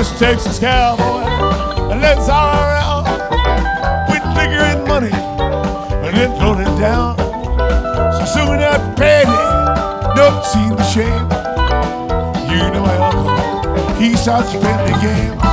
West Texas cowboy and let's all around with liquor and money and then throw it down. So soon that Patty don't see the shame. You know my uncle, he starts to play the game.